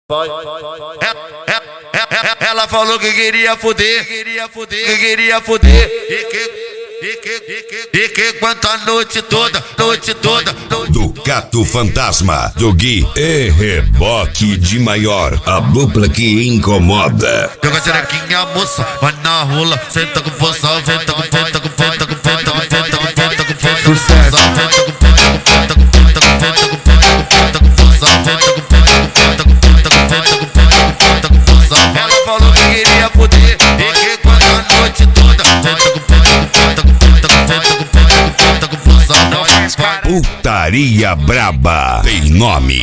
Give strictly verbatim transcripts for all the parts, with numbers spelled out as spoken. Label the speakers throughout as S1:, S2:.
S1: Ela falou que queria fuder, queria fuder, que queria fuder, e que, e que, e que, e que aguenta a noite toda, noite toda.
S2: Ducato Fantasma, do Gui e Reboque de Maior, a dupla que incomoda.
S1: Joga xerequinha, moça, vai na rola, senta com força, senta com senta com senta com senta com senta com senta com senta com força, senta com senta com senta com senta com senta com senta com força, senta com senta com senta com senta com senta com senta com força. Ela falou que queria fuder, e que quando a noite toda, senta com senta com senta com senta com senta com senta com senta com força.
S2: Putaria Braba tem nome: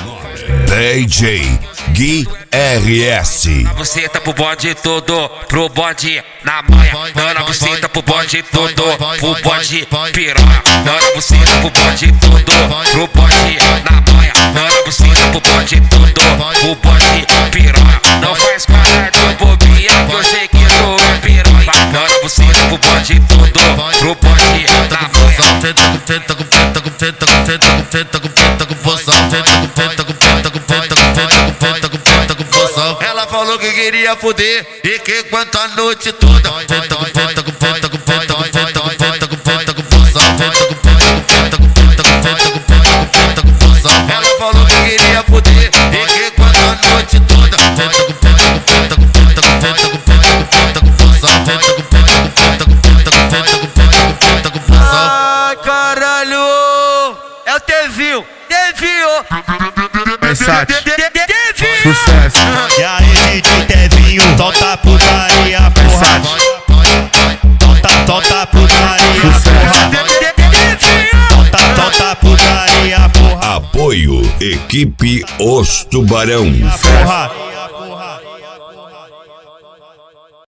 S2: D J Gui R S.
S3: Na buceta pro bode todo, pro bode na manha. Não na buceta pro bode todo, pro bode piranha. Não na buceta pro bode todo, pro bode na manha. Não na buceta pro bode todo, pro bode piranha. Não faz cara de bobinha que eu sei que tu é piranha. Não na buceta pro bode todo, pro bode na manha.
S1: Senta com senta com senta com senta com senta com senta com senta com força, senta com senta com senta com senta com senta com senta com senta com força. Ela falou que queria fuder, e que aguenta a noite toda, senta com senta com senta com senta com senta com senta com senta com força, senta com senta com senta com senta com senta com senta com senta com força. Ela falou que queria fuder, e que aguenta a noite toda, senta com senta com senta com senta com senta com senta com senta com força, senta com senta com senta com senta com senta com senta com senta com força.
S4: Ai, caralho! É o Tevinho! Tevinho!
S5: Versace.
S4: Tevinho!
S5: Sucesso.
S6: E aí, D J Tevinho, solta putaria, porra. Solta, solta putaria, porra. Solta, solta putaria, porra.
S2: Apoio Equipe Os Tubarão.
S6: Porra.